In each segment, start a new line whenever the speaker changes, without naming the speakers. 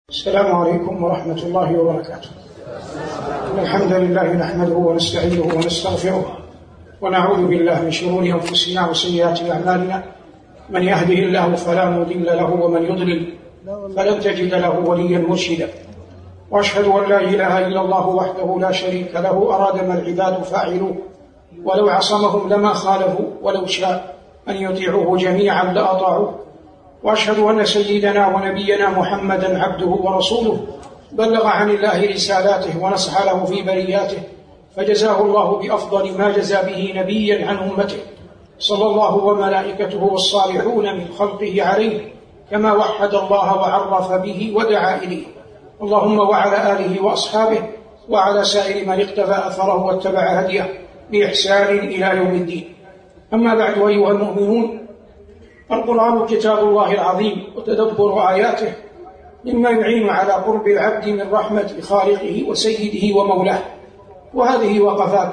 السلام عليكم ورحمة الله وبركاته. إن الحمد لله نحمده ونستعينه ونستغفره ونعوذ بالله من شرور أنفسنا وسيئات أعمالنا، من يهده الله فلا مضل له ومن يضلل فلن تجد له وليا مرشدا، وأشهد أن لا إله إلا الله وحده لا شريك له أراد ما العباد فاعلوه، ولو عصمهم لما خالفوا، ولو شاء أن يطيعوه جميعا لأطاعوه. وأشهد أن سيدنا ونبينا محمدا عبده ورسوله، بلغ عن الله رسالاته ونصح له في برياته، فجزاه الله بأفضل ما جزى به نبيا عن أمته، صلى الله وملائكته والصالحون من خلقه عليه، كما وحد الله وعرف به ودعا إليه. اللهم وعلى آله وأصحابه وعلى سائر من اقتفى أثره واتبع هديه بإحسان إلى يوم الدين. أما بعد، أيها المؤمنون، القرآن كتاب الله العظيم، وتدبر آياته مما يعين على قرب العبد من رحمة خالقه وسيده ومولاه. وهذه وقفات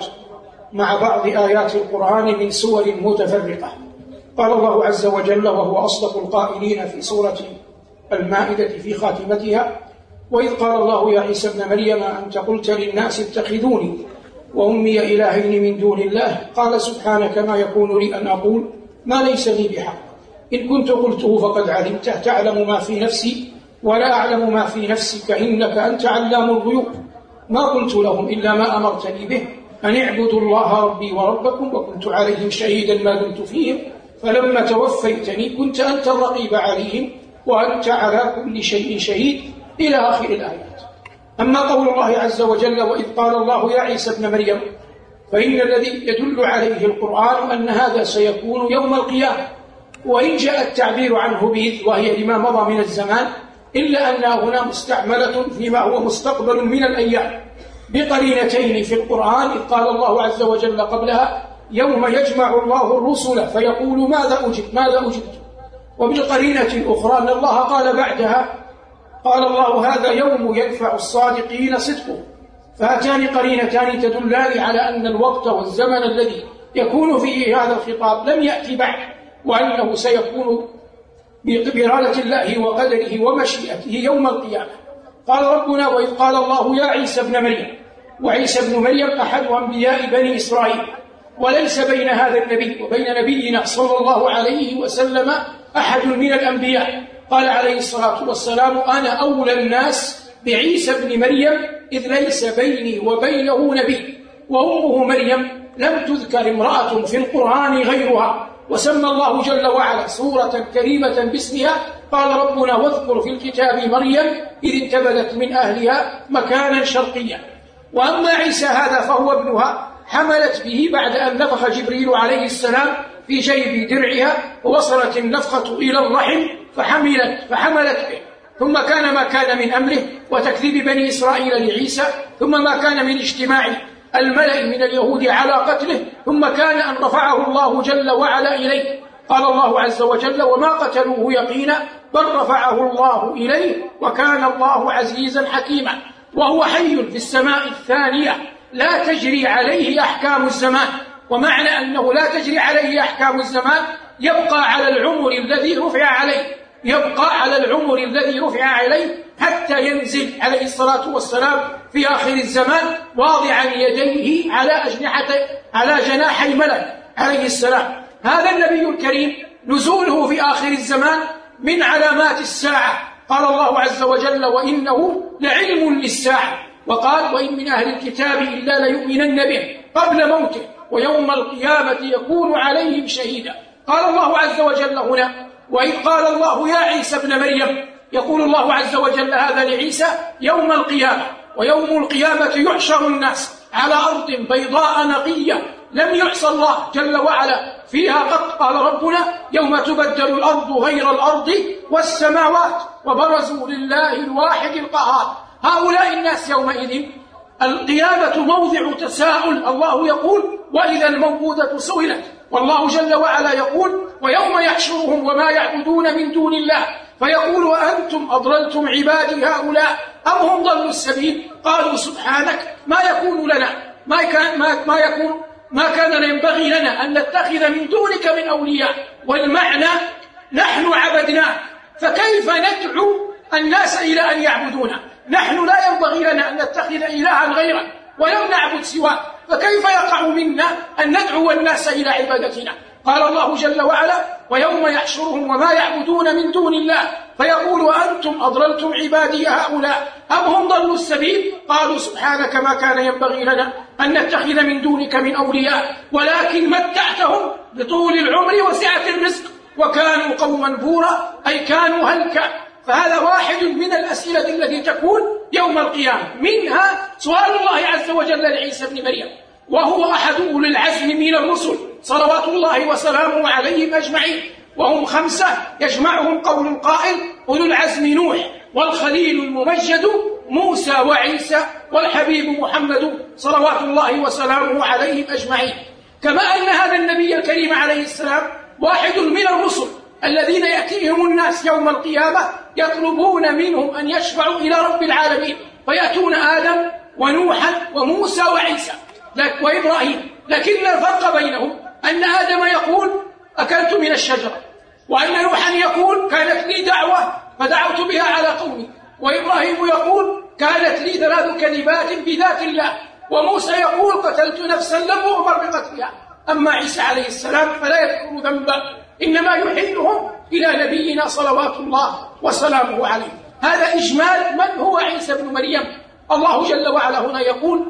مع بعض آيات القرآن من سور متفرقة. قال الله عز وجل وهو أصدق القائلين في سورة المائدة في خاتمتها: وإذ قال الله يا عيسى ابن مريم أنت قلت للناس اتخذوني وأمي إلهين من دون الله، قال سبحانك ما يكون لي أن أقول ما ليس لي بحق، إن كنت قلته فقد علمته، تعلم ما في نفسي ولا أعلم ما في نفسك، إنك أنت علام الغيوب. ما قلت لهم إلا ما أمرتني به، أن اعبدوا الله ربي وربكم، وكنت عليهم شهيدا ما دمت فيهم، فلما توفيتني كنت أنت الرقيب عليهم وأنت على كل شيء شهيد، إلى آخر الآيات. أما قول الله عز وجل وإذ قال الله يا عيسى ابن مريم، فإن الذي يدل عليه القرآن أن هذا سيكون يوم القيامة، وإن جاء التعبير عنه بإذ وهي لما مضى من الزمان، إلا أنها هنا مستعملة فيما هو مستقبل من الأيام بقرينتين في القرآن. إذ قال الله عز وجل قبلها يوم يجمع الله الرسل فيقول ماذا أجبت، وبالقرينة الأخرى أن الله قال بعدها قال الله هذا يوم ينفع الصادقين صدقه. فهاتان قرينتان تدلان على أن الوقت والزمن الذي يكون فيه هذا الخطاب لم يأتي بعد، وأنه سيكون بإرادة الله وقدره ومشيئته يوم القيامة. قال ربنا وإذ قال الله يا عيسى ابن مريم، وعيسى ابن مريم أحد أنبياء بني إسرائيل، وليس بين هذا النبي وبين نبينا صلى الله عليه وسلم أحد من الأنبياء. قال عليه الصلاة والسلام أنا أولى الناس بعيسى ابن مريم، إذ ليس بيني وبينه نبي، وأمه مريم لم تذكر امرأة في القرآن غيرها، وسمى الله جل وعلا سورة كريمة باسمها. قال ربنا واذكر في الكتاب مريم إذ انتبذت من أهلها مكانا شرقيا. وأما عيسى هذا فهو ابنها، حملت به بعد أن نفخ جبريل عليه السلام في جيب درعها، ووصلت النفخة إلى الرحم فحملت به، ثم كان ما كان من أمره وتكذيب بني إسرائيل لعيسى، ثم ما كان من اجتماع الملأ من اليهود على قتله، ثم كان أن رفعه الله جل وعلا إليه. قال الله عز وجل وما قتلوه يقينا بل رفعه الله إليه وكان الله عزيزا حكيما. وهو حي في السماء الثانية لا تجري عليه أحكام الزمان. ومعنى أنه لا تجري عليه أحكام الزمان يبقى على العمر الذي رفع عليه حتى ينزل عليه الصلاة والسلام في آخر الزمان واضعا يديه على جناحي ملك عليه السلام. هذا النبي الكريم نزوله في آخر الزمان من علامات الساعة. قال الله عز وجل وإنه لعلم للساعة، وقال وإن من أهل الكتاب إلا ليؤمنن به قبل موته ويوم القيامة يكون عليهم شهيدا. قال الله عز وجل هنا وإذ قال الله يا عيسى ابن مريم، يقول الله عز وجل هذا لعيسى يوم القيامة، ويوم القيامة يحشر الناس على أرض بيضاء نقية لم يعص الله جل وعلا فيها قط. قال ربنا يوم تبدل الأرض غير الأرض والسماوات وبرزوا لله الواحد القهار. هؤلاء الناس يومئذ القيامة موضع تساؤل. الله يقول وإذا الموءودة سئلت، والله جل وعلا يقول ويوم يحشرهم وما يعبدون من دون الله فيقول أنتم أضللتم عبادي هؤلاء أم هم ضلوا السبيل، قالوا سبحانك ما يكون لنا ما كان ينبغي لنا أن نتخذ من دونك من أولياء، والمعنى نحن عبدناك فكيف ندعو الناس إلى أن يعبدونا، نحن لا ينبغي لنا أن نتخذ إلها غيره ولم نعبد سواه، فكيف يقع منا أن ندعو الناس إلى عبادتنا؟ قال الله جل وعلا: ويوم يحشرهم وما يعبدون من دون الله فيقول أنتم أضللتم عبادي هؤلاء أم هم ضلوا السبيل؟ قالوا سبحانك ما كان ينبغي لنا أن نتخذ من دونك من أولياء ولكن متعتهم بطول العمر وسعة الرزق وكانوا قوما بورا، أي كانوا هلكا. فهذا واحد من الأسئلة التي تكون يوم القيامة، منها سؤال الله عز وجل لعيسى بن مريم، وهو أحد أولي العزم من الرسل صلوات الله وسلامه عليهم أجمعين، وهم 5 يجمعهم قول القائل: أولو العزم نوح والخليل الممجد موسى وعيسى والحبيب محمد صلوات الله وسلامه عليهم أجمعين. كما أن هذا النبي الكريم عليه السلام واحد من الرسل الذين يأتيهم الناس يوم القيامة يطلبون منهم أن يشفعوا إلى رب العالمين، فيأتون آدم ونوحا وموسى وعيسى وإبراهيم، لكن الفرق بينهم أن آدم يقول: أكلت من الشجرة، وأن نوحا يقول: كانت لي دعوة فدعوت بها على قومي، وإبراهيم يقول: كانت لي 3 كلمات بذات الله، وموسى يقول: قتلت نفسا لم أؤمر بقتلها. أما عيسى عليه السلام فلا يذكر ذنبا، إنما يحيلهم إلى نبينا صلوات الله وسلامه عليه. هذا إجمال من هو عيسى بن مريم. الله جل وعلا هنا يقول: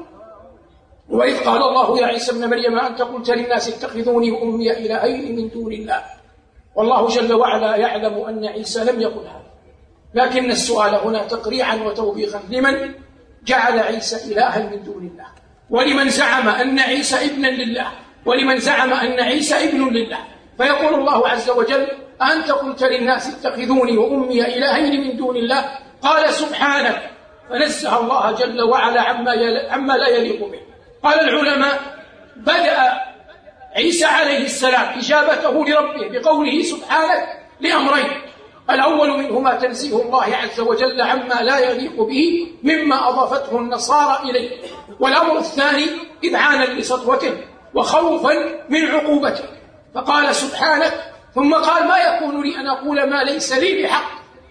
وإذ قال الله يا عيسى ابن مريم أنت قلت للناس اتخذوني وأمي إلهين من دون الله. والله جل وعلا يعلم أن عيسى لم يقل هذا، لكن السؤال هنا تقريعا وتوبيخا لمن جعل عيسى إلها من دون الله، ولمن زعم أن عيسى ابنا لله، ولمن زعم أن عيسى ابن لله. فيقول الله عز وجل: أنت قلت للناس اتخذوني وأمي إلهين من دون الله. قال سبحانك، فنزه الله جل وعلا عما لا يليق به. قال العلماء: بدأ عيسى عليه السلام إجابته لربه بقوله سبحانك لأمرين: الأول منهما تنزيه الله عز وجل عما لا يليق به مما أضافته النصارى إليه، والأمر الثاني إذعانا لسطوته وخوفا من عقوبته. فقال سبحانك، ثم قال: ما يكون لي أن أقول ما ليس لي بحق.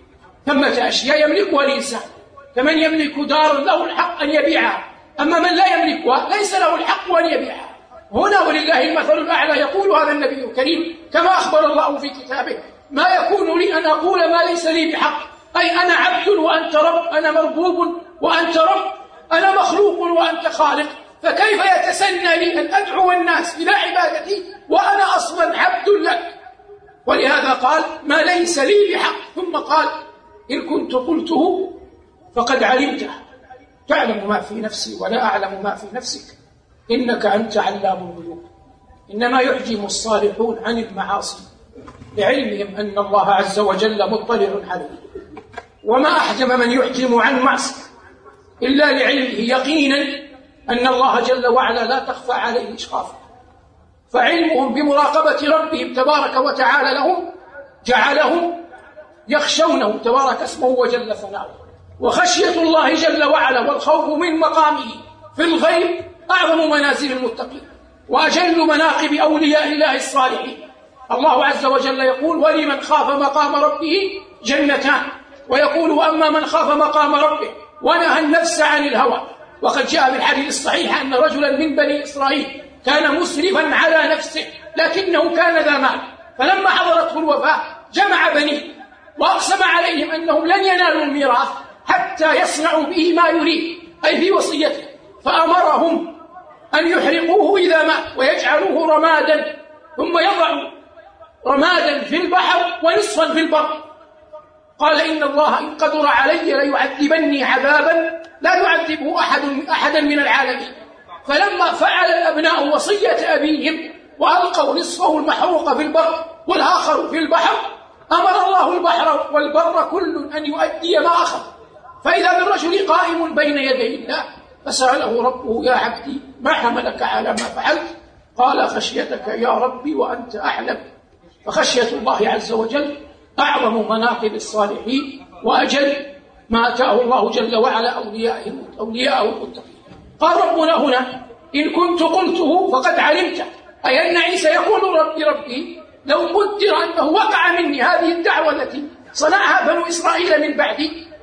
ثمة أشياء يملكها الإنسان، فمن يملك دار له الحق أن يبيعها، أما من لا يملكها ليس له الحق أن يبيعها. هنا ولله المثل الأعلى يقول هذا النبي الكريم كما أخبر الله في كتابه: ما يكون لي أن أقول ما ليس لي بحق، أي أنا عبد وأنت رب، أنا مربوب وأنت رب، أنا مخلوق وأنت خالق، فكيف يتسنى لي أن أدعو الناس إلى عبادتي وأنا أصلا عبد لك؟ ولهذا قال: ما ليس لي بحق. ثم قال: إن كنت قلته فقد علمته، تعلم ما في نفسي ولا أعلم ما في نفسك، إنك أنت علام الغيوب. إنما يحجم الصالحون عن المعاصي لعلمهم أن الله عز وجل مطلع عليه، وما أحجم من يحجم عن معصية إلا لعلمه يقينا أن الله جل وعلا لا تخفى عليه إشرافه. فعلمهم بمراقبة ربهم تبارك وتعالى لهم جعلهم يخشونه تبارك اسمه وجل ثناؤه. وخشية الله جل وعلا والخوف من مقامه في الغيب أعظم منازل المتقين وأجل مناقب أولياء الله الصالحين. الله عز وجل يقول: ولمن خاف مقام ربه جنتان، ويقول: وأما من خاف مقام ربه ونهى النفس عن الهوى. وقد جاء في الحديث الصحيح أن رجلا من بني إسرائيل كان مسرفا على نفسه لكنه كان ذا مال، فلما حضرته الوفاة جمع بنيه وأقسم عليهم أنهم لن ينالوا الميراث حتى يصنعوا به ما يريد، أي في وصيته، فأمرهم أن يحرقوه إذا مات ويجعلوه رمادا، ثم يضعوا رمادا في البحر ونصفا في البر. قال: إن الله إن قدر علي ليعذبني عذابا لا يعذبه أحدا من العالمين. فلما فعل الأبناء وصية أبيهم وألقوا نصفه المحروق في البر والآخر في البحر، أمر الله البحر والبر كل أن يؤدي ما أخذ. فإذا بالرجل قائم بين يدي الله فسأله ربه: يا عبدي ما حملك على ما فعلت؟ قال: خشيتك يا ربي وأنت أعلم. فخشية الله عز وجل أعظم مناقب الصالحين وأجل ما أتاه الله جل وعلا أولياءه المتقين. قال ربنا هنا: إن كنت قلته فقد علمته، أي أن عيسى يقول: ربي لو قدر أنه وقع مني هذه الدعوة التي صنعها بنو إسرائيل من بعدي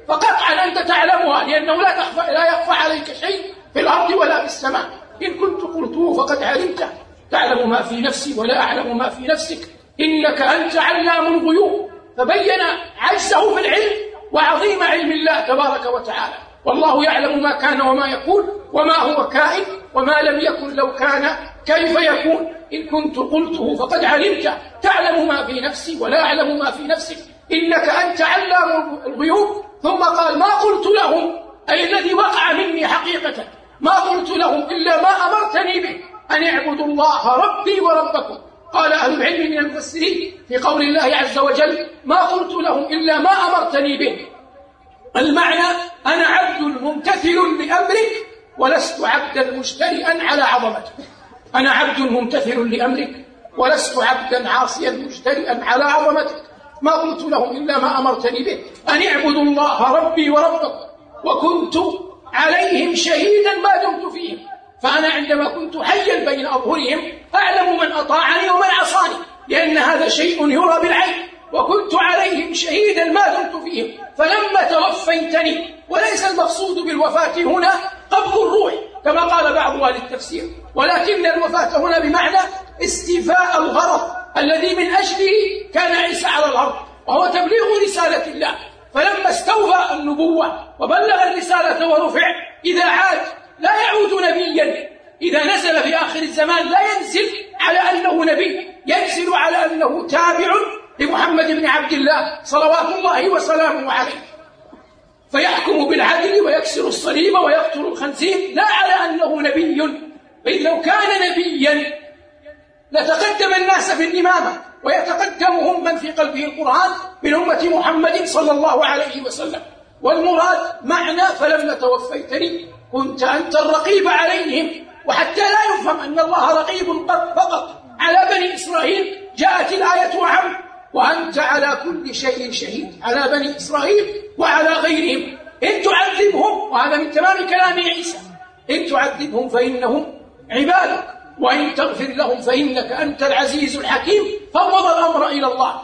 فقطعا أنت تعلمها، لأنه لا يخفى عليك شيء في الأرض ولا في السماء. إن كنت قلته فقد علمته، تعلم ما في نفسي ولا أعلم ما في نفسك، إنك أنت علام الغيوب. فبين عجزه في العلم وعظيم علم الله تبارك وتعالى. والله يعلم ما كان وما يكون وما هو كائن، وما لم يكن لو كان كيف يكون. إن كنت قلته فقد علمته، تعلم ما في نفسي ولا أعلم ما في نفسك، إنك أنت علام الغيوب. ثم قال ما قلت لهم، أي الذي وقع مني حقيقة، ما قلت لهم إلا ما أمرتني به، أن اعبدوا الله ربي وربكم. قال أهل العلم من المفسرين في قول الله عز وجل ما قلت لهم إلا ما أمرتني به، المعنى أنا عبد ممتثل لأمرك ولست عبدا مجترئا على عظمتك. أنا عبد ممتثل لأمرك ولست عبدا عاصيا مجترئا على عظمتك. ما قلت لهم إلا ما أمرتني به، أن اعبدوا الله ربي وربكم، وكنت عليهم شهيدا ما دمت فيهم. فأنا عندما كنت حيا بين أظهرهم أعلم من أطاعني ومن عصاني، لأن هذا شيء يرى بالعين. وكنت عليهم شهيدا ما دمت فيهم. فلما توفيتني، وليس المقصود بالوفاة هنا قبض الروح كما قال بعض أهل التفسير، ولكن الوفاة هنا بمعنى استيفاء الغرض الذي من أجله كان عيسى على الأرض، وهو تبليغ رسالة الله. فلما استوفى النبوة وبلغ الرسالة ورفع، إذا عاد لا يعود نبيا. إذا نزل في آخر الزمان لا ينزل على أنه نبي، ينزل على أنه تابع لمحمد بن عبد الله صلوات الله وسلامه عليه، فيحكم بالعدل ويكسر الصليب ويقتل الخنزير، لا على أنه نبي. فإن لو كان نبيا لتقدم الناس في الإمامة، ويتقدمهم من في قلبه القرآن من أمة محمد صلى الله عليه وسلم. والمراد معنى فلما توفيتني كنت أنت الرقيب عليهم. وحتى لا يفهم أن الله رقيب فقط على بني إسرائيل، جاءت الآية عام وأنت على كل شيء شهيد، على بني إسرائيل وعلى غيرهم. إن تعذبهم، وهذا من تمام كلام عيسى، إن تعذبهم فإنهم عبادك وإن تغفر لهم فإنك أنت العزيز الحكيم. فوض الأمر إلى الله،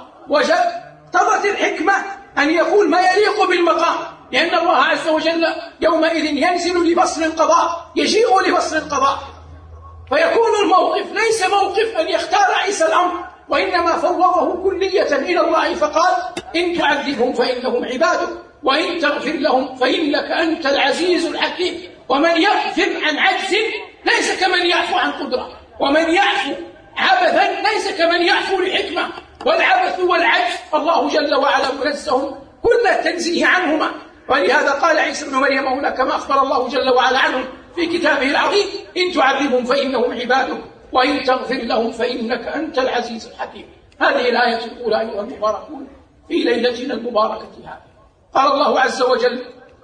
واقتضت الحكمة أن يقول ما يليق بالمقام، لأن الله عز وجل يومئذ ينزل لفصل القضاء، يجيء لفصل القضاء، فيكون الموقف ليس موقف أن يختار عيسى الأمر، وإنما فوضه كلية إلى الله فقال إن تعذبهم فإنهم عبادك وإن تغفر لهم فإنك أنت العزيز الحكيم. ومن يغفر عن عجز ليس كمن يعفو عن قدرة، ومن يعفو عبثا ليس كمن يعفو لحكمة. والعبث والعجز الله جل وعلا منزه كل التنزيه عنهما. ولهذا قال عيسى ابن مريم هنا كما أخبر الله جل وعلا عنهم في كتابه العظيم إن تعذبهم فإنهم عبادك وإن تغفر لهم فإنك أنت العزيز الحكيم. هذه الآية الأولى أيها المباركون في ليلتنا المباركة هذه. قال الله عز وجل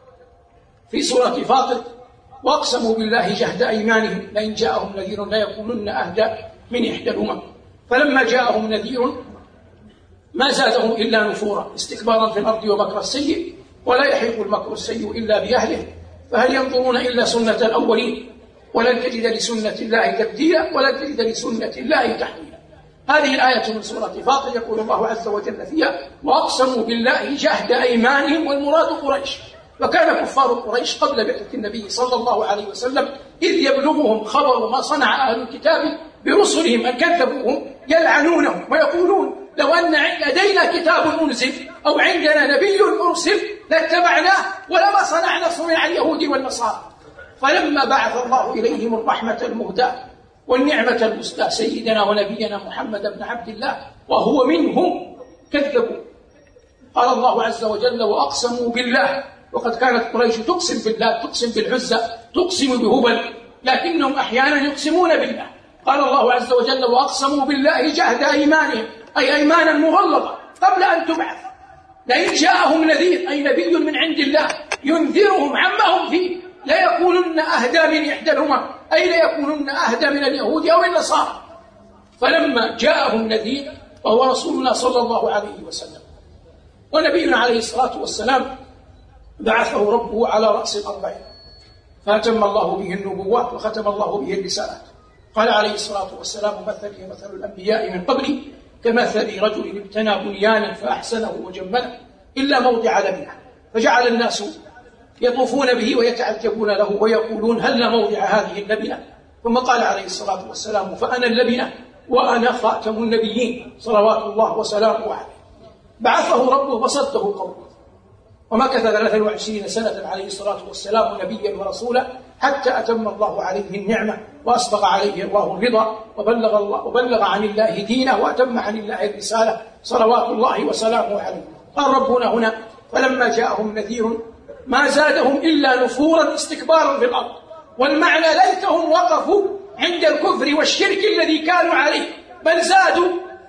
في سورة فاطر وأقسموا بالله جهد أيمانهم لئن جاءهم نذير ليكونن أهدى من إحدى الأمم فلما جاءهم نذير ما زادهم إلا نفورا استكبارا في الأرض ومكر السيء ولا يحيق المكر السيء إلا بأهله فهل ينظرون إلا سنة الأولين ولن تجد لسنة الله تبديلا ولن تجد لسنة الله تحويلا. هذه الآية من سورة فاطر يقول الله عز وجل فيها وأقسموا بالله جهد أيمانهم، والمراد قريش. وكان كفار قريش قبل بعثة النبي صلى الله عليه وسلم إذ يبلغهم خبر ما صنع أهل الكتاب برسلهم أن كذبوهم يلعنونهم ويقولون لو أن لدينا كتاب أنزل أو عندنا نبي أرسل لاتبعناه ولما صنعنا صنع اليهود والنصارى. فلما بعث الله إليهم الرحمة المهداة والنعمة المسداة سيدنا ونبينا محمد بن عبد الله وهو منهم كذبوا. قال الله عز وجل وأقسموا بالله، وقد كانت قريش تقسم بالله، تقسم بالعزى، تقسم بهبل، لكنهم أحيانا يقسمون بالله. قال الله عز وجل وأقسموا بالله جهد أيمانهم، أي أيمانا مغلظة قبل أن تبعث. لئن جاءهم نذير أي نبي من عند الله ينذرهم عما هم فيه ليكونن أهدى من إحدى الأمم، أي ليكونن أهدى من اليهود أو النصارى. فلما جاءهم نذير وهو رسولنا صلى الله عليه وسلم ونبينا عليه الصلاة والسلام بعثه ربه على رأس الأربعين فأتم الله به النبوات وختم الله به الرسالات. قال عليه الصلاة والسلام مثلي مثل الأنبياء من قبلي كمثل رجل ابتنى بنيانا فأحسنه وجمله إلا موضع لبنه فجعل الناس يطوفون به ويتعجبون له ويقولون هل موضع هذه اللبنة؟ ثم قال عليه الصلاة والسلام فأنا اللبنة وأنا خاتم النبيين صلوات الله وسلامه عليه. بعثه ربه وصده قومه، ومكث 23 سنة عليه الصلاة والسلام نبيا ورسولا حتى أتم الله عليه النعمة وأسبغ عليه الله الرضا وبلغ عن الله دينه وأتم عن الله الرسالة صلوات الله وسلامه عليه. قال ربنا هنا فلما جاءهم نذير ما زادهم إلا نفورا استكبارا في الأرض. والمعنى ليتهم وقفوا عند الكفر والشرك الذي كانوا عليه، بل زادوا،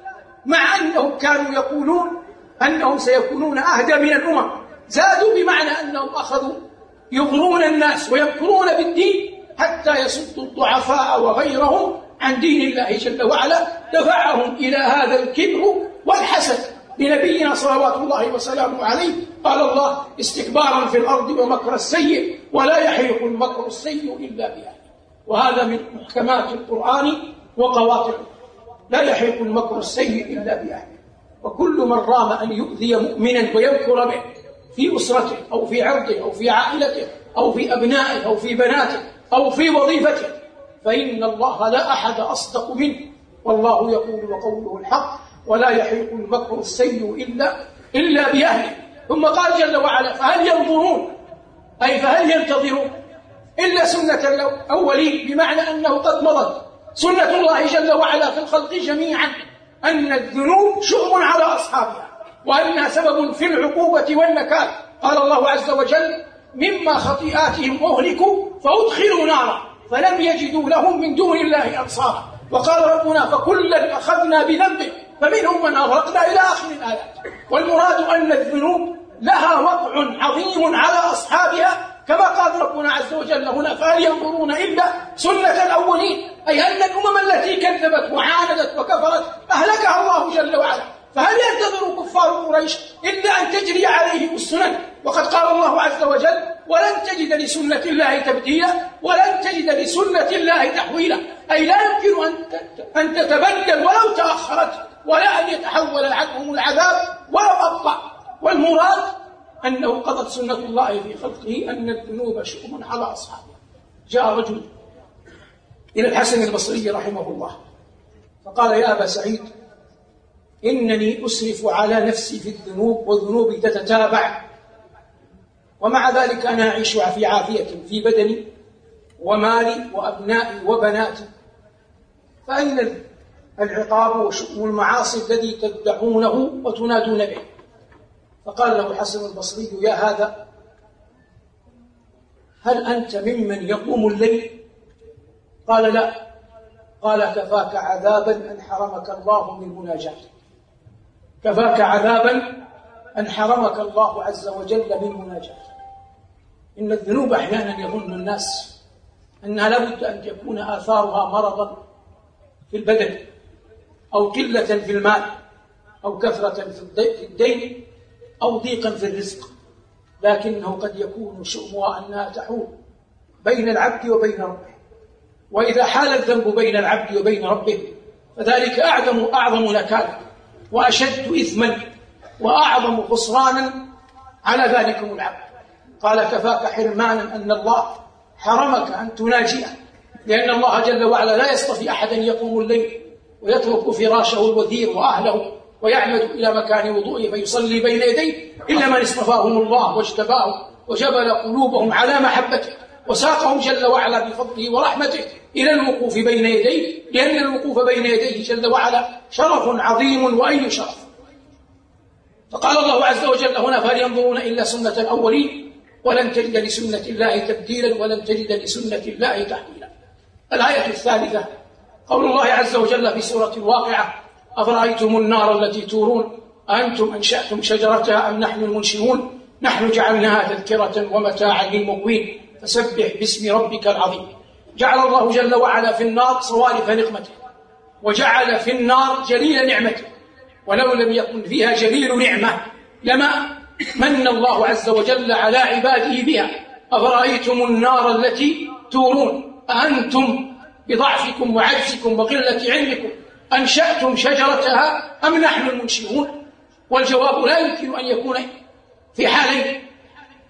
مع أنهم كانوا يقولون أنهم سيكونون أهدى من الأمم، زادوا بمعنى أنهم أخذوا يغرون الناس ويمكرون بالدين حتى يصدوا الضعفاء وغيرهم عن دين الله جل وعلا، دفعهم إلى هذا الكبر والحسد لنبينا صلوات الله وسلامه عليه. قال الله استكبارا في الأرض ومكر السيء ولا يحيق المكر السيء إلا بأهله. وهذا من محكمات القرآن وقواطعه، لا يحيق المكر السيء إلا بأهله. وكل من رام أن يؤذي مؤمنا ويمكر به في أسرته أو في عرضه أو في عائلته أو في أبنائه أو في بناته أو في وظيفته فإن الله لا أحد أصدق منه، والله يقول وقوله الحق ولا يحيق المكر السيء إلا بأهله. ثم قال جل وعلا فهل ينظرون أي فهل ينتظرون إلا سنة الأولين، بمعنى أنه قد مضت سنة الله جل وعلا في الخلق جميعا أن الذنوب شؤم على أصحابها وأنها سبب في العقوبة والنكال. قال الله عز وجل مما خطيئاتهم أهلكوا فأدخلوا نارا فلم يجدوا لهم من دون الله أنصارا. وقال ربنا فكلا أخذنا بذنبه فمنهم من أغرقنا إلى آخر الآيات. والمراد أن الذنوب لها وقع عظيم على أصحابها، كما قال ربنا عز وجل هنا فهل ينظرون إلا سنة الأولين، أي أن الأمم التي كذبت وعاندت وكفرت أهلكها الله جل وعلا. فهل ينتظر كفار قريش إلا أن تجري عليهم السنن؟ وقد قال الله عز وجل ولن تجد لسنة الله تبديلا ولن تجد لسنة الله تحويلا، أي لا يمكن أن تتبدل ولو تأخرت، ولا أن يتحول عنهم العذاب ولو أبطأ. والمراد أنه قضت سنة الله في خلقه أن الذنوب شؤم على أصحابه. جاء رجل إلى الحسن البصري رحمه الله فقال يا أبا سعيد إنني أسرف على نفسي في الذنوب وذنوبي تتتابع، ومع ذلك أنا أعيش في عافية في بدني ومالي وأبنائي وبناتي، فأين العقاب وشؤم المعاصي الذي تدعونه وتنادون به؟ فقال له الحسن البصري يا هذا هل أنت ممن يقوم الليل؟ قال لا. قال كفاك عذابا أن حرمك الله من مناجاتك، كفاك عذابا أن حرمك الله عز وجل من مناجاتك. إن الذنوب أحيانا يظن الناس أنها لابد أن يكون آثارها مرضا في البدن أو قلة في المال أو كثرة في الدين أو ضيقا في الرزق، لكنه قد يكون شؤمها أنها تحول بين العبد وبين ربه، وإذا حال الذنب بين العبد وبين ربه فذلك أعظم نكالا وأشد إثما وأعظم خسرانا على ذلكم العبد. قال كفاك حرمانا أن الله حرمك أن تناجيه، لأن الله جل وعلا لا يصطفي أحدا يقوم الليل ويترك فراشه الوثير وأهله ويعمد إلى مكان وضوئه فيصلي بين يديه إلا من اصطفاهم الله واجتباهم وجبل قلوبهم على محبته وساقهم جل وعلا بفضله ورحمته إلى الوقوف بين يديه، لأن الوقوف بين يديه جل وعلا شرف عظيم وأي شرف. فقال الله عز وجل هنا فهل ينظرون إلا سنة الأولين ولن تجد لسنة الله تبديلا ولن تجد لسنة الله تحويلا. الآية الثالثة قول الله عز وجل في سورة الواقعة أفرأيتم النار التي تورون أأنتم أنشأتم شجرتها أم نحن المنشئون نحن جعلناها تذكرة ومتاعا للمقوين فسبح باسم ربك العظيم. جعل الله جل وعلا في النار صوارف نقمته، وجعل في النار جليل نعمته، ولو لم يكن فيها جليل نعمة لما من الله عز وجل على عباده بها. أفرأيتم النار التي تورون أأنتم بضعفكم وعجزكم وقلة علمكم أنشأتم شجرتها أم نحن المنشئون؟ والجواب لا يمكن أن يكون في حالين،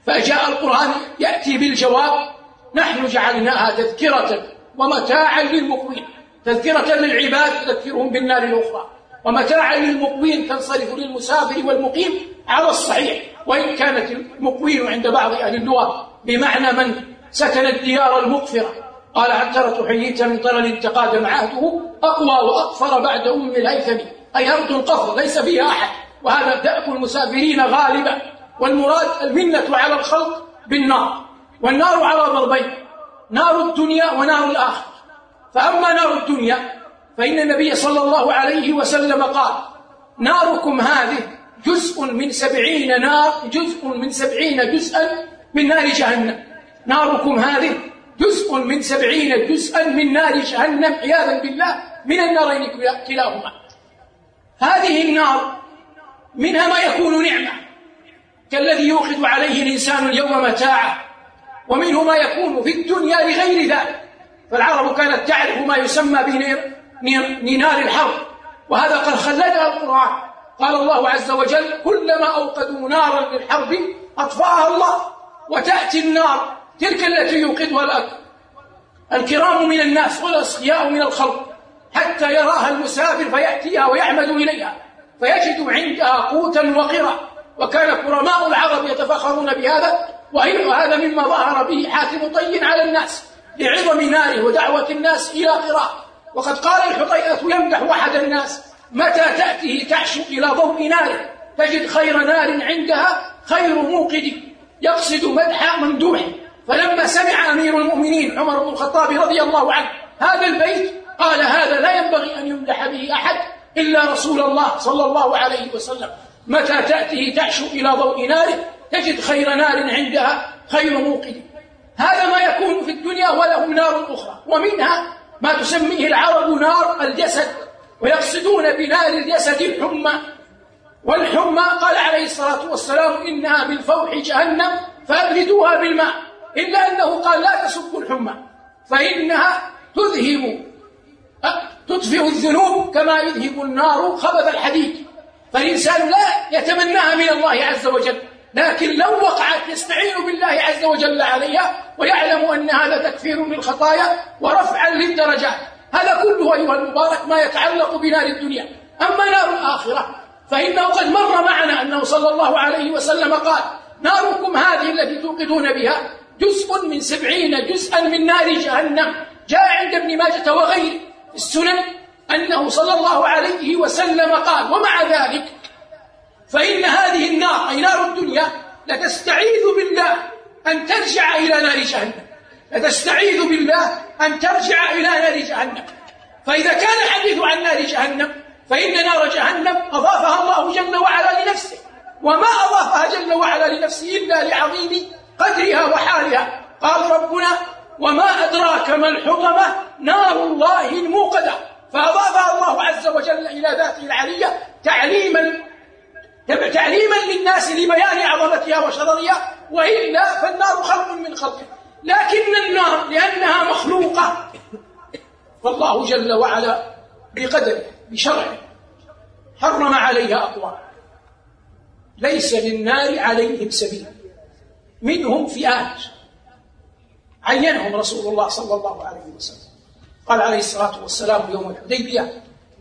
فجاء القرآن يأتي بالجواب: نحن جعلناها تذكرة ومتاعا للمقوين. تذكرة للعباد تذكرهم بالنار الأخرى، ومتاعا للمقوين تنصرف للمسافر والمقيم على الصحيح، وإن كانت المقوين عند بعض أهل اللغة بمعنى من سكن الديار المقفرة. قال: عترة حييت من طلل تقادم عهده أقوى وأقفر بعد الهيثم، أي أرض قفر ليس فيها أحد، وهذا دأب المسافرين غالبا. والمراد المنة على الخلق بالنار، والنار على ضربين: نار الدنيا ونار الآخرة. فأما نار الدنيا فإن النبي صلى الله عليه وسلم قال: ناركم هذه جزء من 70 جزءا من نار جهنم. ناركم هذه جزء من 70 جزءا من نار جهنم، عياذا بالله من النارين كلاهما. هذه النار منها ما يكون نعمة كالذي يوقد عليه الإنسان اليوم متاعه، ومنه ما يكون في الدنيا لغير ذلك. فالعرب كانت تعرف ما يسمى بنار الحرب، وهذا قد خلدها القرآن. قال الله عز وجل: كلما أوقدوا نارا للحرب أطفأها الله. وتأتي النار تلك التي يوقدها الكرام من الناس والأصفياء من الخلق، حتى يراها المسافر فيأتيها ويعمد إليها فيجد عندها قوتا وقرا. وكان كرماء العرب يتفخرون بهذا، وهذا مما ظهر به حاتم طي على الناس لعظم ناره ودعوة الناس إلى قراءه. وقد قال الحطيئة يمدح أحد الناس: متى تأته تعشو إلى ضوء ناره تجد خير نار عندها خير موقد، يقصد مدح ممدوح. فلما سمع أمير المؤمنين عمر بن الخطاب رضي الله عنه هذا البيت قال: هذا لا ينبغي أن يمدح به أحد إلا رسول الله صلى الله عليه وسلم. متى تأته تعشو إلى ضوء ناره تجد خير نار عندها خير موقد. هذا ما يكون في الدنيا، ولهم نار أخرى، ومنها ما تسميه العرب نار الجسد، ويقصدون بنار الجسد الحمى. والحمى قال عليه الصلاة والسلام: إنها من فوح جهنم فأبردوها بالماء، إلا أنه قال: لا تسبوا الحمى فإنها تطفئ الذنوب كما يذهب النار خبث الحديد. فالإنسان لا يتمناها من الله عز وجل، لكن لو وقعت يستعين بالله عز وجل عليها، ويعلم أن هذا تكفير للخطايا ورفعا للدرجات. هذا كله أيها المبارك ما يتعلق بنار الدنيا. أما نار الآخرة فإنه قد مر معنا أنه صلى الله عليه وسلم قال: ناركم هذه التي توقدون بها جزء من 70 جزءا من نار جهنم. جاء عند ابن ماجة وغيره في السنن أنه صلى الله عليه وسلم قال: ومع ذلك فإن هذه النار أي نار الدنيا لتستعيذ بالله أن ترجع إلى نار جهنم، لتستعيذ بالله أن ترجع إلى نار جهنم. فإذا كان الحديث عن نار جهنم فإن نار جهنم أضافها الله جل وعلا لنفسه، وما أضافها جل وعلا لنفسه إلا لعظيم قدرها وحالها. قال ربنا: وما أدراك ما الحطمة نار الله الموقدة. فأضافها الله عز وجل إلى ذاته العلية تعليما للناس لبيان عظمتها وشررها، وإلا فالنار خلق من خلقه. لكن النار لأنها مخلوقة فالله جل وعلا بقدره بشرعه حرم عليها أقوام ليس للنار عليهم سبيل، منهم فئات عينهم رسول الله صلى الله عليه وسلم. قال عليه الصلاة والسلام يوم الحديبية: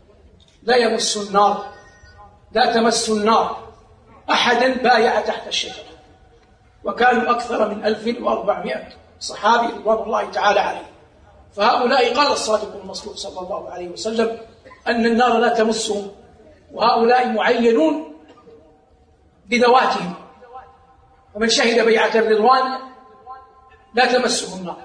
لا تمس النار أحدا بايع تحت الشجرة. وكانوا أكثر من 1400 صحابي رضوان الله تعالى عليه. فهؤلاء قال الصادق المصدوق صلى الله عليه وسلم أن النار لا تمسهم، وهؤلاء معينون بذواتهم، ومن شهد بيعة الرضوان لا تمسه النار.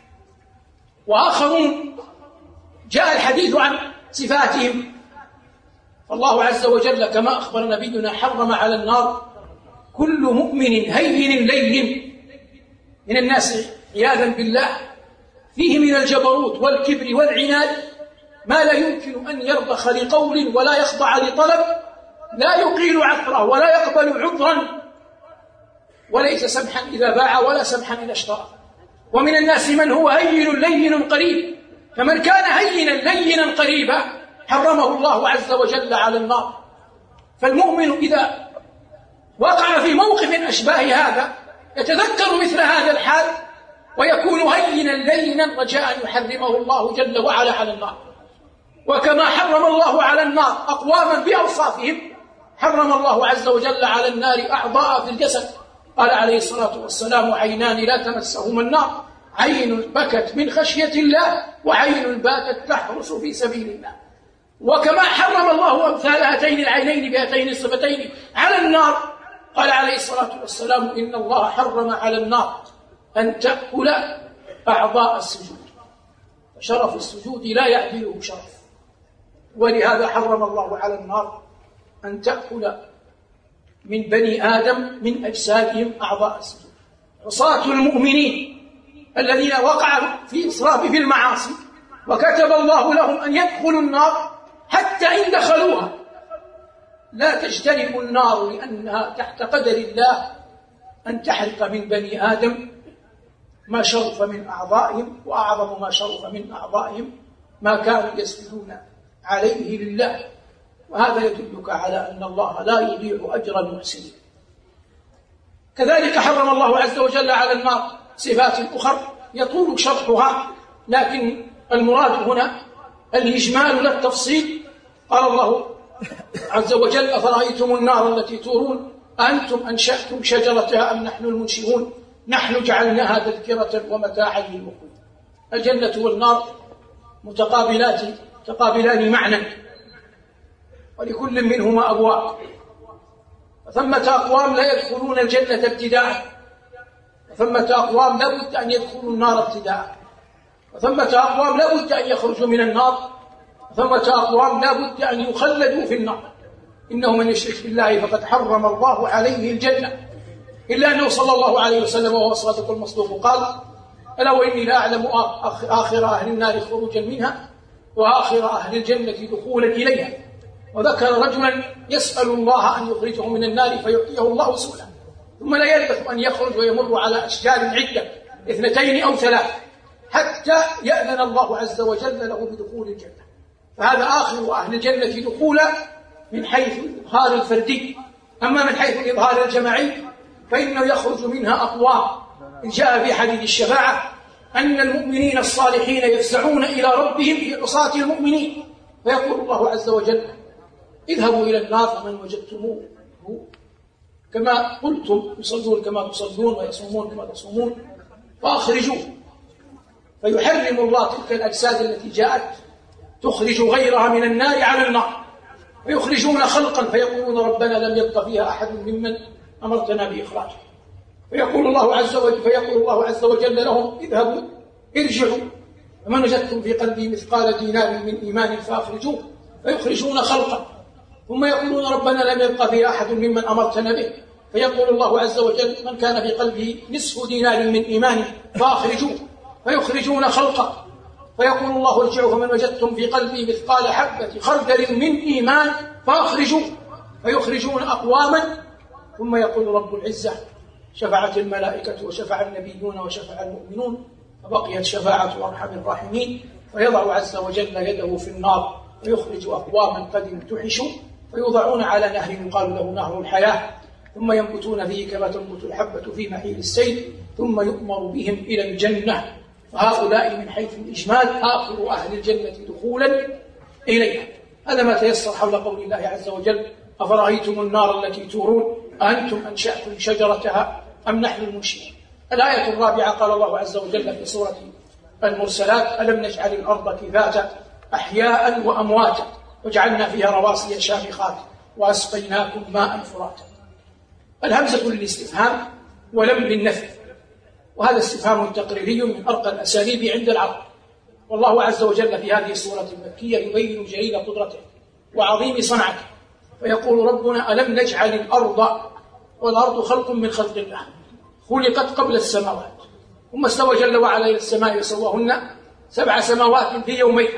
وآخرون جاء الحديث عن صفاتهم، فالله عز وجل كما أخبر نبينا حرم على النار كل مؤمن هين لين من الناس عياذا بالله، فيه من الجبروت والكبر والعناد ما لا يمكن أن يرضخ لقول ولا يخضع لطلب، لا يقيل عثره ولا يقبل عذرا، وليس سمحا إذا باع ولا سمحا إذا اشترى. ومن الناس من هو هين لين قريب، فمن كان هينا لينا قريبا حرمه الله عز وجل على النار. فالمؤمن إذا وقع في موقف أشباه هذا يتذكر مثل هذا الحال ويكون هينا لينا رجاء يحرمه الله جل وعلا على النار. وكما حرم الله على النار أقواما بأوصافهم، حرم الله عز وجل على النار أعضاء في الجسد. قال عليه الصلاة والسلام: عينان لا تمسهما النار، عين بكت من خشية الله وعين باتت تحرس في سبيل الله. وكما حرم الله أمثال هاتين العينين بهاتين الصفتين على النار، قال عليه الصلاة والسلام: إن الله حرم على النار أن تأكل أعضاء السجود، فشرف السجود لا يعدله شرف. ولهذا حرم الله على النار أن تأكل من بني آدم من أجسادهم أعضاء السجود. عصاة المؤمنين الذين وقعوا في إسراف في المعاصي وكتب الله لهم أن يدخلوا النار، حتى إن دخلوها لا تجترئ النار لأنها تحت قدر الله أن تحرق من بني آدم ما شرف من أعضائهم، وأعظم ما شرف من أعضائهم ما كانوا يسجدون عليه لله. وهذا يدلك على أن الله لا يضيع أجر المحسنين. كذلك حرم الله عز وجل على النار صفات أخرى يطول شرحها، لكن المراد هنا الإجمال لا التفصيل. قال الله عز وجل: أفرأيتم النار التي تورون أأنتم أنشأتم شجرتها أم نحن المنشئون نحن جعلناها تذكرة ومتاعا للمقوين. الجنة والنار متقابلان معنى، ولكل منهما أبواب. وثمة أقوام لا يدخلون الجنة ابتداء، وثمة أقوام لا بد أن يدخلوا النار ابتداء، وثمة أقوام لا بد أن يخرجوا من النار، وثمة أقوام لا بد أن يخلدوا في النار. إنه من يشرك بالله فقد حرم الله عليه الجنة. إلا أنه صلى الله عليه وسلم وهو الصادق المصدوق قال: ألا وإني لا أعلم آخر أهل النار خروجا منها وآخر أهل الجنة دخولا إليها. وذكر رجلا يسأل الله أن يخرجه من النار فيعطيه الله سؤلا، ثم لا يلبث أن يخرج ويمر على أشجار عدة 2 أو 3 حتى يأذن الله عز وجل له بدخول الجنة. فهذا آخر أهل الجنة دخولا من حيث الإظهار الفردي. أما من حيث الإظهار الجماعي فإنه يخرج منها أقوام. جاء في حديث الشفاعة أن المؤمنين الصالحين يفزعون إلى ربهم في عصاة المؤمنين، فيقول الله عز وجل: اذهبوا إلى النار فمن وجدتموه كما قلتم يصلون كما تصلون ويصومون كما تصومون فأخرجوه. فيحرم الله تلك الأجساد التي جاءت تخرج غيرها من النار على النار، فيخرجون خلقا فيقولون: ربنا لم يبق فيها أحد ممن أمرتنا بإخراجه. فيقول الله عز وجل لهم: اذهبوا ارجعوا فمن وجدتم في قلبه مثقال دينار من إيمان فأخرجوه، فيخرجون خلقا، ثم يقولون: ربنا لم يبق فيها أحد ممن أمرتنا به. فيقول الله عز وجل: من كان في قلبه نصف دينار من إيمان فأخرجوه، فيخرجون خلقا، فيقول الله: ارجعوا فمن وجدتم في قلبه مثقال حبة خردل من إيمان فأخرجوه، فيخرجون أقواما، ثم يقول رب العزة: شفعت الملائكة وشفع النبيون وشفع المؤمنون فبقيت شفاعة أرحم الراحمين. فيضع عز وجل يده في النار ويخرج أقواما قد امتحشوا فيوضعون على نهر يقال له نهر الحياة، ثم ينبتون فيه كما تنبت الحبة في محيل السيل، ثم يؤمر بهم إلى الجنة. فهؤلاء من حيث الإجمال آخر أهل الجنة دخولا إليها. هذا ما تيسر حول قول الله عز وجل: أفرأيتم النار التي تورون أأنتم أنشأتم شجرتها أم نحن المنشئون. الآية الرابعة قال الله عز وجل في سورة المرسلات: ألم نجعل الأرض كفاتا أحياء وأمواتا وجعلنا فيها رواسي شامخات وأسقيناكم ماء فراتا. الهمزة للاستفهام ولم للنفي، وهذا استفهام تقريري من أرقى الأساليب عند العرب. والله عز وجل في هذه السورة المكية يبين جليل قدرته وعظيم صنعته، فيقول ربنا: ألم نجعل الأرض، والأرض خلق من خلق الله، خلقت قبل السماوات، ثم استوى جل وعلا إلى السماء وسواهن 7 سماوات في يومين،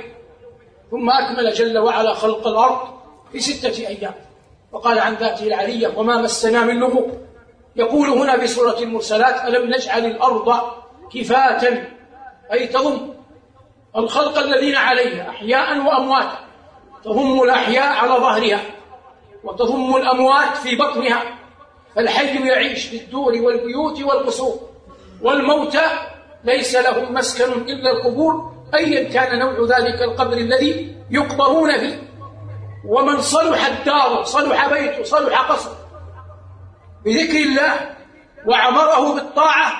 ثم أكمل جل وعلا خلق الأرض في 6 أيام، وقال عن ذاته العلية: وما مسنا من لغوب. يقول هنا في سورة المرسلات: ألم نجعل الأرض كفاتا، أي تضم الخلق الذين عليها أحياء وأمواتا، تضم الأحياء على ظهرها وتضم الأموات في بطنها، فالحي يعيش في الدور والبيوت والقصور، والموتى ليس لهم مسكن إلا القبور أيا كان نوع ذلك القبر الذي يقبرون فيه. ومن صلحت داره صلح بيته صلح قصره بذكر الله وعمره بالطاعة،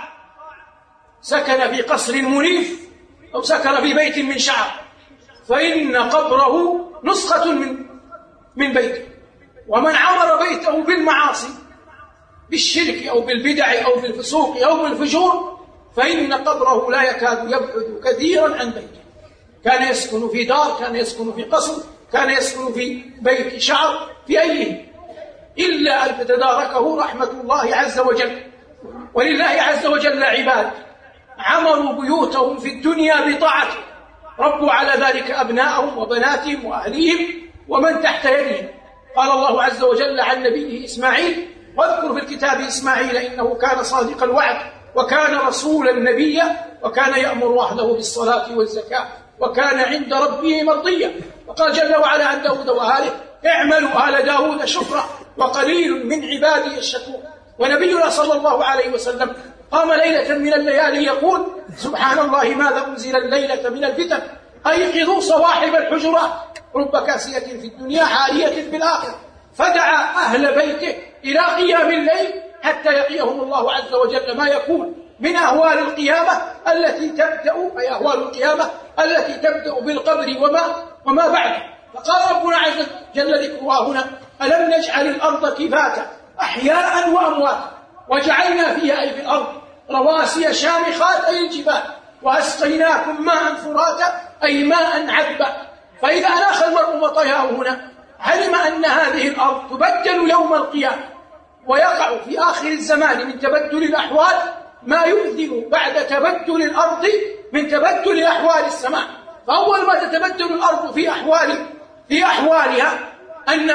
سكن في قصر منيف أو سكن في بيت من شعر، فإن قبره نسخة من بيته. ومن عمر بيته بالمعاصي بالشرك أو بالبدع أو بالفسوق أو بالفجور، فإن قبره لا يكاد يبعد كثيرا عن بيته. كان يسكن في دار، كان يسكن في قصر، كان يسكن في بيت شعر، في أيه إلا أن تتداركه رحمة الله عز وجل. ولله عز وجل عباد عمروا بيوتهم في الدنيا بطاعته، ربوا على ذلك أبناءهم وبناتهم وأهليهم ومن تحت يدهم. قال الله عز وجل عن نبيه إسماعيل: واذكر في الكتاب إسماعيل إنه كان صادق الوعد وكان رسولا نبيا وكان يأمر أهله بالصلاة والزكاة وكان عند ربه مرضيا. وقال جل وعلا عن داود وآله: اعملوا آل داود شكرا وقليل من عبادي الشكور. ونبينا صلى الله عليه وسلم قام ليلة من الليالي يقول: سبحان الله ماذا أنزل الليلة من الفتن، أيقظوا صواحب الحجرات، رب كاسية في الدنيا عارية في الآخرة. فدعا أهل بيته إلى قيام الليل حتى يقيهم الله عز وجل ما يكون من أهوال القيامة التي تبدأ، أي أهوال القيامة التي تبدأ بالقبر وما بعده. فقال ربنا عز وجل ذكرها هنا: ألم نجعل الأرض كفاتا أحياء وأمواتا وجعلنا فيها، أي في الأرض، رواسي شامخات، أي الجبال، وأسقيناكم ماء فراتا، أي ماء عذبا. فإذا أناخ المرء مطياه هنا علم أن هذه الأرض تبدل يوم القيامة، ويقع في آخر الزمان من تبدل الأحوال ما يؤذن بعد تبدل الأرض من تبدل أحوال السماء. فأول ما تتبدل الأرض في أحوالها أن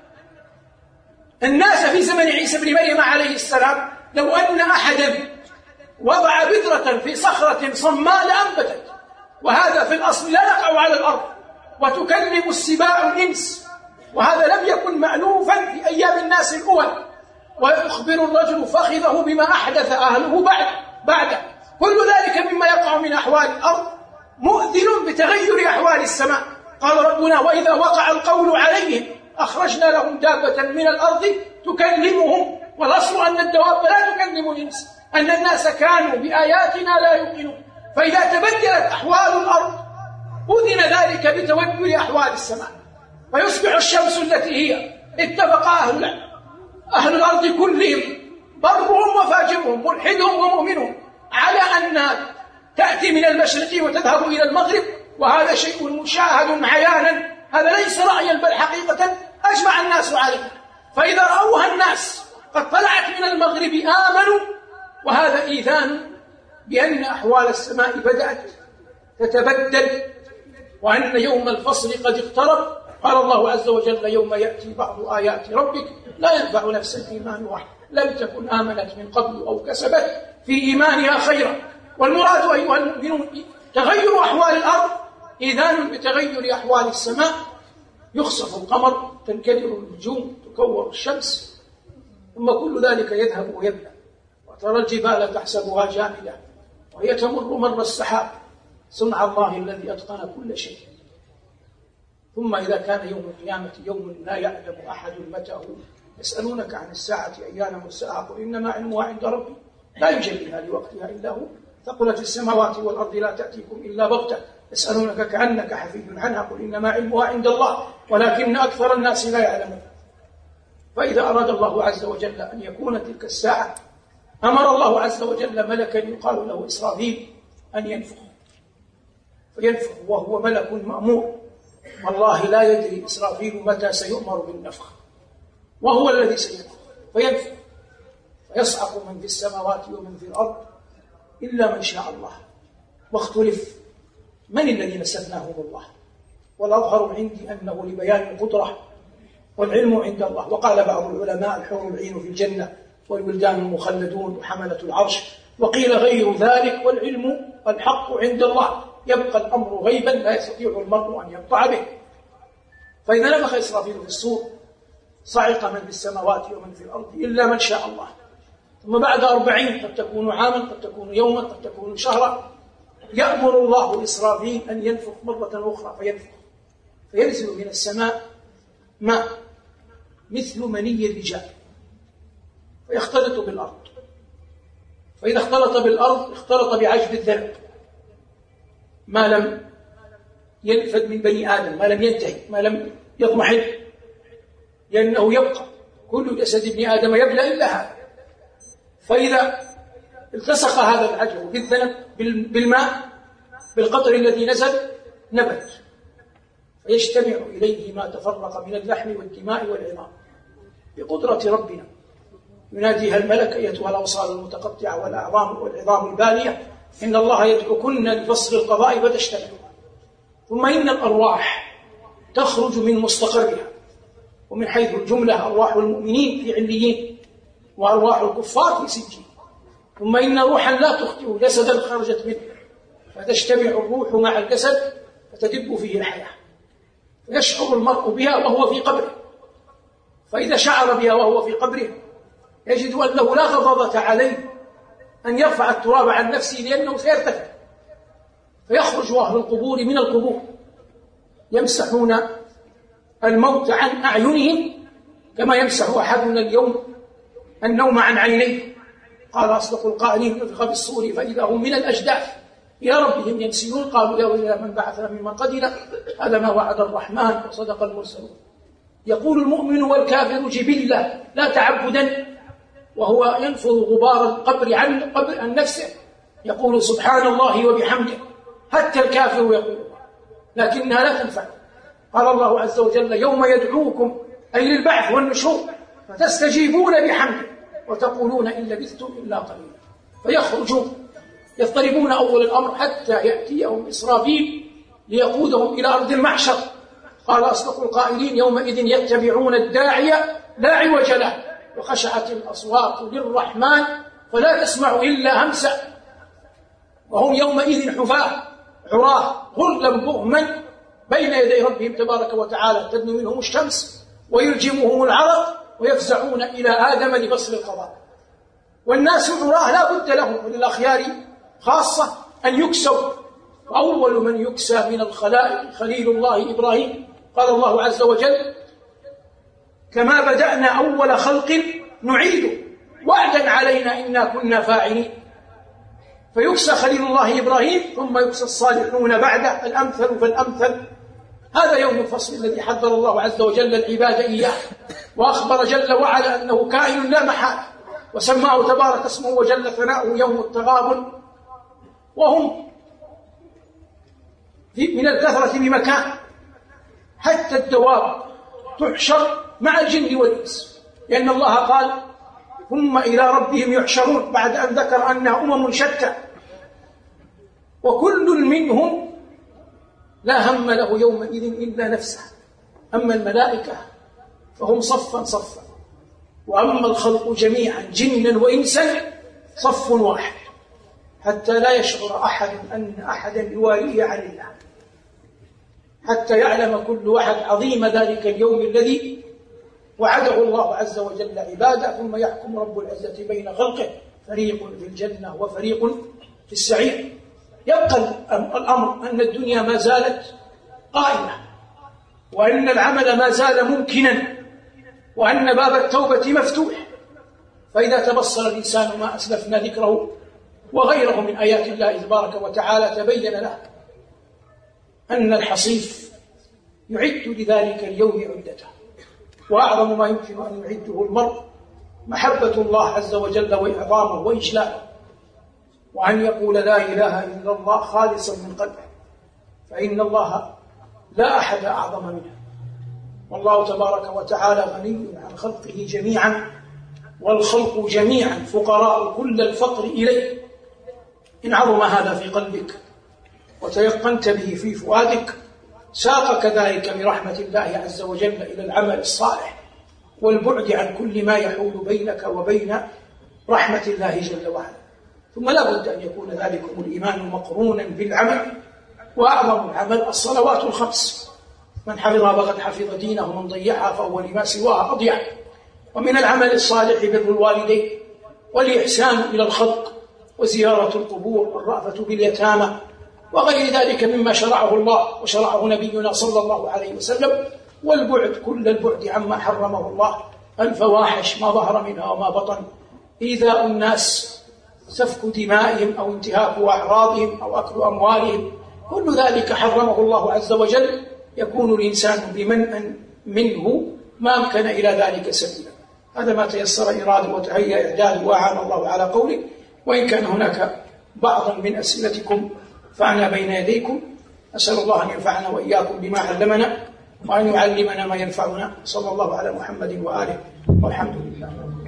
الناس في زمن عيسى بن مريم عليه السلام لو أن أحدا وضع بذرة في صخرة صماء لأنبتت، وهذا في الأصل لا يقع على الأرض، وتكلم السباع الإنس، وهذا لم يكن مألوفا في أيام الناس الأول. ويخبر الرجل فخذه بما أحدث أهله بعده. كل ذلك مما يقع من أحوال الأرض مؤذن بتغير أحوال السماء. قال ربنا: وإذا وقع القول عليهم أخرجنا لهم دابة من الأرض تكلمهم. والأصل أن الدواب لا تكلم الإنس، أن الناس كانوا بآياتنا لا يؤمنون. فإذا تبدلت أحوال الأرض أذن ذلك بتبدل أحوال السماء، فيصبح الشمس التي هي اتفق أهل الأرض كلهم، برهم وفاجرهم، ملحدهم ومؤمنهم، على أنها تأتي من المشرق وتذهب إلى المغرب، وهذا شيء مشاهد عيانا، هذا ليس رأيا بل حقيقة أجمع الناس عليه. فإذا رأوها الناس قد طلعت من المغرب آمنوا، وهذا إيذان بأن أحوال السماء بدأت تتبدل وأن يوم الفصل قد اقترب. قال الله عز وجل: يوم يأتي بعض آيات ربك لا ينفع نفسا إيمانها لم تكن آمنت من قبل أو كسبت في إيمانها خيرا. والمراد أيها المؤمنون تغير أحوال الأرض إذان بتغير أحوال السماء. يخسف القمر، تنكدر النجوم، تكور الشمس، ثم كل ذلك يذهب ويبلى. وترى الجبال تحسبها جامدة وهي تمر مر السحاب، صنع الله الذي أتقن كل شيء. ثم إذا كان يوم القيامة يوم لا يعلم أحد متى هو، يسألونك عن الساعة أيان مرساها، قل إنما علمها عند ربي لا يجليها لوقتها إلا هو، ثقلت السماوات والأرض لا تأتيكم إلا بغتة، يسألونك كأنك حفي عنها، قل إنما علمها عند الله ولكن أكثر الناس لا يعلمون. فإذا أراد الله عز وجل أن يكون تلك الساعة أمر الله عز وجل ملكا يقال له إسرافيل أن ينفخ، فينفخ وهو ملك مأمور، والله لا يدري إسرافيل متى سيؤمر بالنفخ، وهو الذي سينفخ. فينفخ فيصعق من في السماوات ومن في الأرض إلا من شاء الله، واختلف من الذين سماهم الله، والأظهر عندي أنه لبيان القدرة، والعلم عند الله. وقال بعض العلماء: الحور العين في الجنة والولدان المخلدون وحملة العرش، وقيل غير ذلك، والعلم الحق عند الله، يبقى الأمر غيبا لا يستطيع المرء أن يقطع به. فإذا نفخ إسرافيل في الصور صعق من في السماوات ومن في الأرض إلا من شاء الله. ثم بعد 40 قد تكون عاما، قد تكون يوما، قد تكون شهرا، يأمر الله إسرافيل أن ينفخ مرة أخرى فينفخ، فينزل من السماء ماء مثل مني الرجال فيختلط بالأرض، فإذا اختلط بالأرض اختلط بعجب الذنب ما لم ينفد من بني آدم، ما لم ينتهي، ما لم يضمحل، لأنه يبقى كل جسد ابن آدم يبلى إلا هذا. فإذا التصق هذا العجب بالذنب بالماء بالقطر الذي نزل نبت، فيجتمع إليه ما تفرق من اللحم والدماء والعظام بقدرة ربنا، يناديها الملك أيتها الأوصال المتقطعة والأعظام والعظام البالية إن الله يدعوكن لفصل القضاء فتجتمع. ثم إن الأرواح تخرج من مستقرها، ومن حيث الجملة أرواح المؤمنين في عليين وأرواح الكفار في سجين. ثم إن روحا لا تخطئ جسدا خرجت منه، فتجتمع الروح مع الجسد فتدب فيه الحياة، فيشعر المرء بها وهو في قبره. فإذا شعر بها وهو في قبره يجد أنه لا غضاضة عليه أن يرفع التراب عن نفسه لأنه سيرتفع، فيخرج أهل القبور من القبور يمسحون الموت عن أعينهم كما يمسح أحدنا اليوم النوم عن عينيه. قال أصدق القائلين نفخ في الصور فإذا هم من الأجداث إلى ربهم ينسلون قالوا يا ويلنا من بعثنا من مرقدنا هذا ما وعد الرحمن وصدق المرسلون. يقول المؤمن والكافر جبلة لا تعبدا، وهو ينفض غبار القبر عن نفسه يقول سبحان الله وبحمده، حتى الكافر يقول، لكنها لا تنفع. قال الله عز وجل يوم يدعوكم أي للبعث والنشور فتستجيبون بحمده وتقولون إن لبثتم إلا قليلا. فيخرجون يضطربون أول الأمر حتى يأتيهم إسرافيل ليقودهم إلى أرض المحشر. قال أصدق القائلين يومئذ يتبعون الداعي لا عوج له وخشعت الأصوات للرحمن فلا تسمع إلا همسا، وهم يومئذ حفاة عراه غرلا بؤما بين يدي ربهم تبارك وتعالى تدنو منهم الشمس ويلجمهم العرق ويفزعون إلى آدم لفصل القضاء. والناس عراه لا بد لهم، وللأخيار خاصة أن يكسوا، وأول من يكسى من الخلائق خليل الله إبراهيم. قال الله عز وجل كما بدأنا أول خلق نعيده وعدا علينا إنا كنا فاعلين. فيكسى خليل الله إبراهيم ثم يكسى الصالحون بعده الأمثل فالأمثل. هذا يوم الفصل الذي حذر الله عز وجل العباد إياه، وأخبر جل وعلا أنه كائن لا محالة، وسماه تبارك اسمه وجل ثناؤه يوم التغابن. وهم من الكثرة بمكان، حتى الدواب تحشر مع الجن والإنس، لأن الله قال ثم إلى ربهم يحشرون بعد أن ذكر أنها أمم شتى وكل منهم لا هم له يومئذ إلا نفسه. أما الملائكة فهم صفا صفا، وأما الخلق جميعا جنا وإنسا صف واحد، حتى لا يشعر أحد أن أحدا يواليه عن الله، حتى يعلم كل واحد عظيم ذلك اليوم الذي وعده الله عز وجل عباده. ثم يحكم رب العزة بين خلقه فريق في الجنة وفريق في السعير. يبقى الأمر أن الدنيا ما زالت قائمة، وأن العمل ما زال ممكنا، وأن باب التوبة مفتوح. فإذا تبصر الإنسان ما أسلفنا ذكره وغيره من آيات الله تبارك وتعالى تبين له أن الحصيف يعد لذلك اليوم عدته. وأعظم ما يمكن أن يعده المرء محبة الله عز وجل وإعظامه وإجلاله، وأن يقول لا إله إلا الله خالصا من قلبه، فإن الله لا أحد أعظم منه. والله تبارك وتعالى غني عن خلقه جميعا، والخلق جميعا فقراء كل الفقر إليه. إن عظم هذا في قلبك وتيقنت به في فؤادك ساقك ذلك برحمة الله عز وجل إلى العمل الصالح والبعد عن كل ما يحول بينك وبين رحمة الله جل وعلا. ثم لا بد أن يكون ذلكم الإيمان مقرونا بالعمل، وأعظم العمل الصلوات الخمس. من حفظها فقد حفظ دينه، ومن ضيعها فهو لما سواها أضيع. ومن العمل الصالح بر الوالدين والإحسان إلى الخلق وزيارة القبور والرأفة باليتامى وغير ذلك مما شرعه الله وشرعه نبينا صلى الله عليه وسلم، والبعد كل البعد عما حرمه الله، الفواحش ما ظهر منها وما بطن، إيذاء الناس، سفك دمائهم أو انتهاك أعراضهم أو أكل أموالهم، كل ذلك حرمه الله عز وجل. يكون الإنسان بمنع منه ما أمكن إلى ذلك سبيلا. هذا ما تيسر إراده وتهيأ إعداده وأعان الله على قوله. وإن كان هناك بعض من أسئلتكم فأنا بين يديكم، أسأل الله أن ينفعنا وإياكم بما علمنا وأن يعلمنا ما ينفعنا. صلى الله على محمد وآله والحمد لله.